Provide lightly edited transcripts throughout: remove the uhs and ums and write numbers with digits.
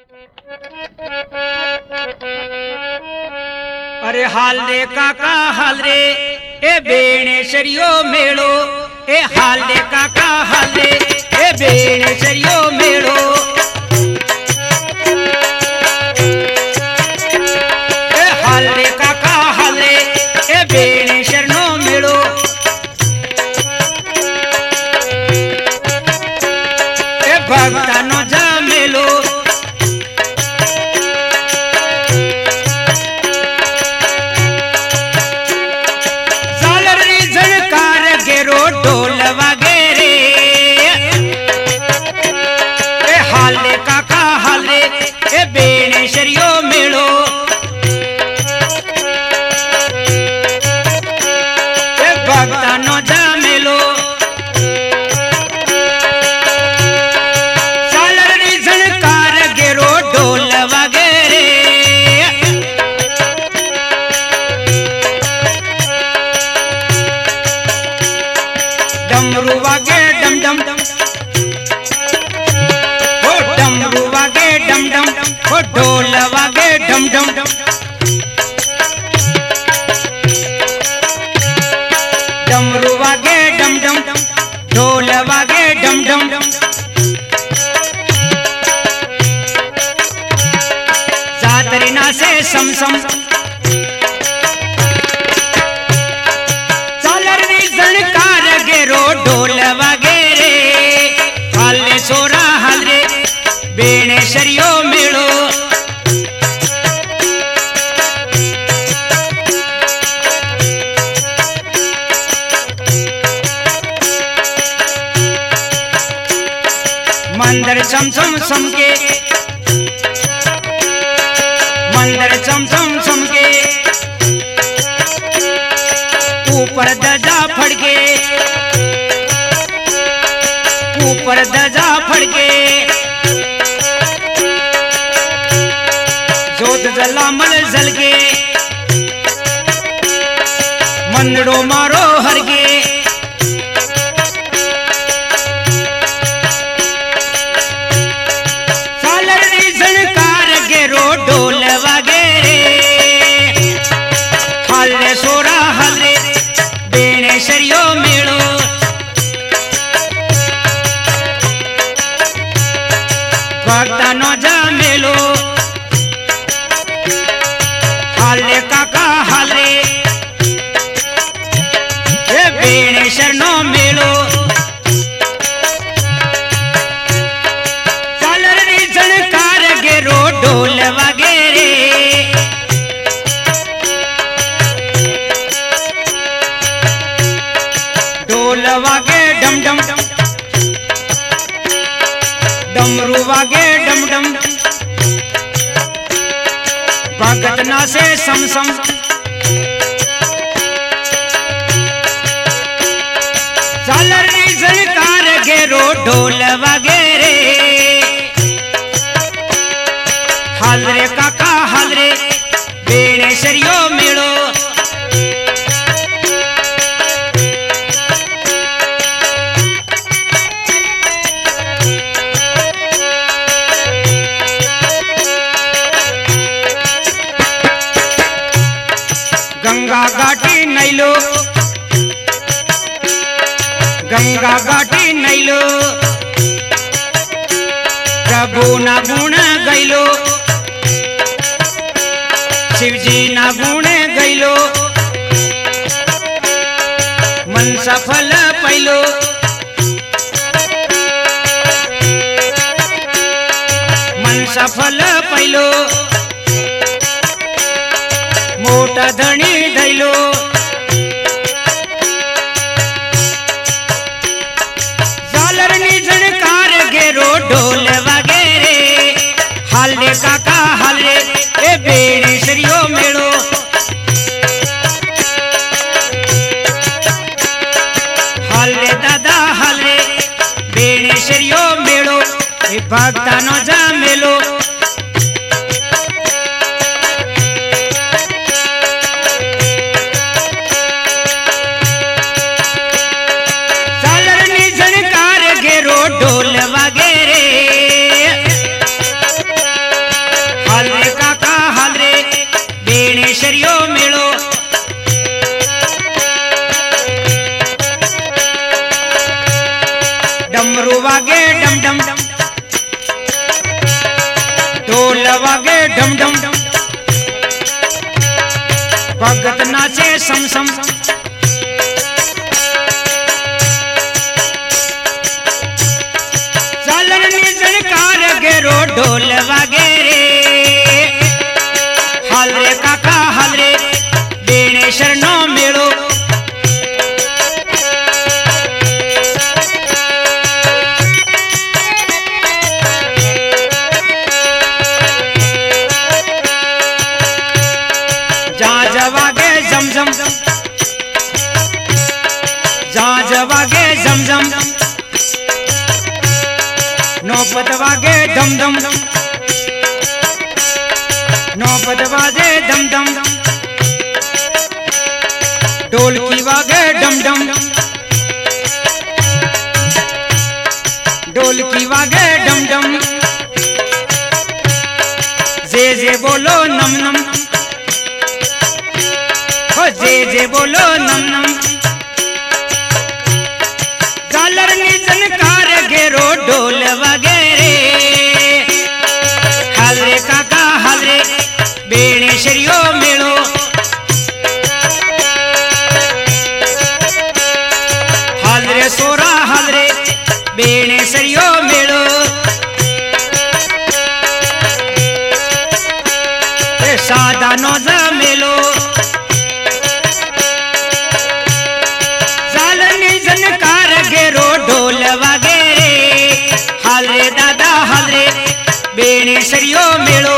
अरे हाल रे काका हाल रे ए बेणेश्वरियो मेड़ो ए हाल रे काका हाल रे ए बेणेश्वरियो मेड़ो ए हाल रे काका हाल रे ए बेणेश्वर नो मेड़ो ए भक्ता नो जा मेलो ढोल वगैरे ए हाल रे काका हाल रे ए बेणेश्वरियो मेड़ो ए भक्ता नो जा मेलो सालर री झनकार गेरो ढोल वगैरे डमरू वागे डम डम हो डमरू वागे डम डम हो ढोल वागे डम डम डमरू वागे डम डम ढोल वागे डम डम जातरी नाचे सम सम ढोल वगैरे हाल रे सोरा हाल रे बेणेश्वरियो मेड़ो मंदिर चम चम समके मंदिर चम चम समके ऊपर दजा फड़के ऊपर दजा फड़के जोत जला मल जल के मंदड़ो मारो हरगे सालर री झनकार गेरो ढोल वगैरे हाल रे सोरा हाल रे बेणेश्वरियो मेड़ो भक्ता नो जा मेलो हाल रे काका हाल रे ए बेणेश्वर नो मेलो सालर री झनकार गेरो ढोल वगैरे ढोल वागे डम डम डमरू वागे डम डम भगत नाचे सम सम सालर री झनकार गेरो ढोल वगैरे हाल रे काका हाल रे बेणेश्वरियो मेड़ो गंगा घाटी नैलो गंगा घाटी नैलो प्रभु ना गुण गैलो शिवजी ना गुण गैलो मन सफल पैलो मन सफल पैलो मोटा धनी धैलो सालर नी झनकार गेरो ढोल वगैरे हाल रे काका हाल रे ए बेणेश्वरियो मेड़ो हाल रे दादा हाल रे बेणेश्वरियो मेड़ो ए भक्ता नो जा मेलो ढोल वागे डम डम भगत नाचे सम सम चालन निजनकार गेरो ढोल वागे रे हाल रे काका हाल रे बेणेश्वर नो मेलो वागे जमजम जाज वागे जमजम नौपत वागे दम दम नौपत वागे दम दम ढोलकी वागे डम डम ढोलकी वागे डम डम जे बोलो नम नम जे बोलो नम नम झालर निजनकार गेरो ढोल वगैरे हाल रे काका हाल रे बेणेश्वरियो मेलो हाल रे सोरा हाल रे बेणेश्वरियो मेलो सादा नोजा मेलो गेरो ढोल वगैरे हाल रे दादा हाल रे बेणेश्वरियो मेलो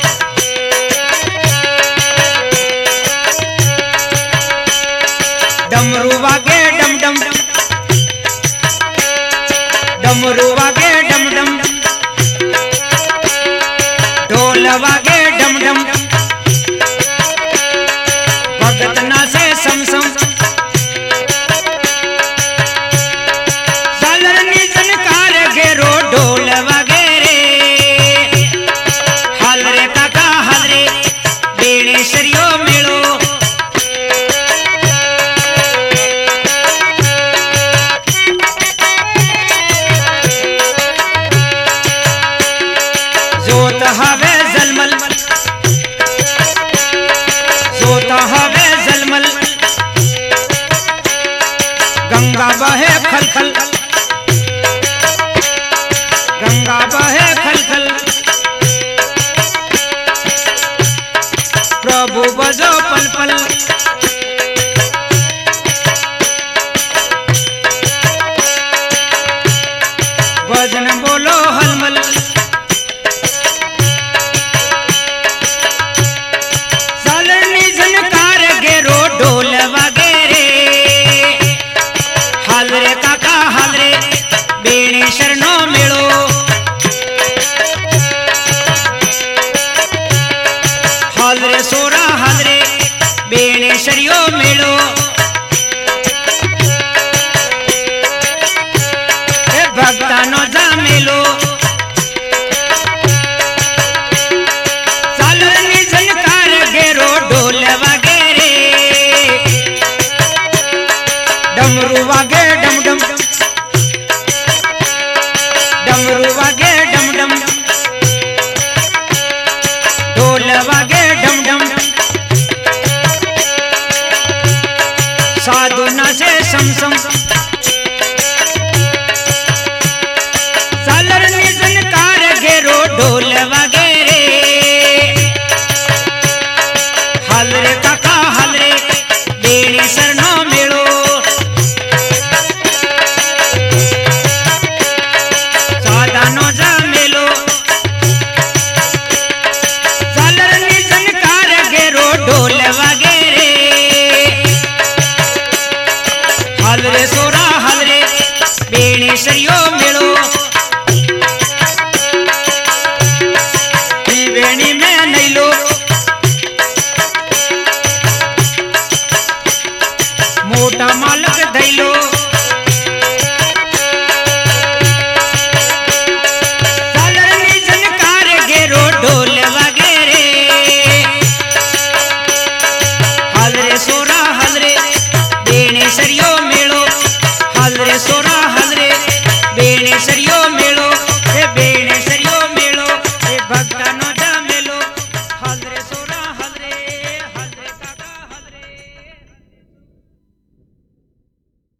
डमरू वागे डम डम डमरू वागे डम डम ढोल वागे डम डम भगत नाचे सम सम ढोल वगैरे हाल रे काका हाल रे बेणेश्वरियो मेलो जोत हवे जलमल जोत हवे जलमल गंगा बहे खल खल गंगा बहे खल खल प्रभु बजो पल पल भजन बोलो हलमल झालर निजनकार गेरो ढोल वगैरे हाल रे काका हाल रे बेणेश्वर नो मेलो हाल रे सोरा हाल रे बेणेश्वरियो मेलो भक्ता नो जा मेलो झालर निजनकार गेरो ढोल वगैरे डमरू वागे डम डम डमरू वागे डम डम ढोल वागे डम डम साधु नाचे सम सम झालर निजनकार गेरो ढोल वगैरे हाल रे काका हाल रे बेणेश्वर नो मेलो सादा नो जा मेलो झालर निजनकार गेरो ढोल वगैरे हाल रे सोरा हाल रे बेणेश्वरियो मेलो वेणी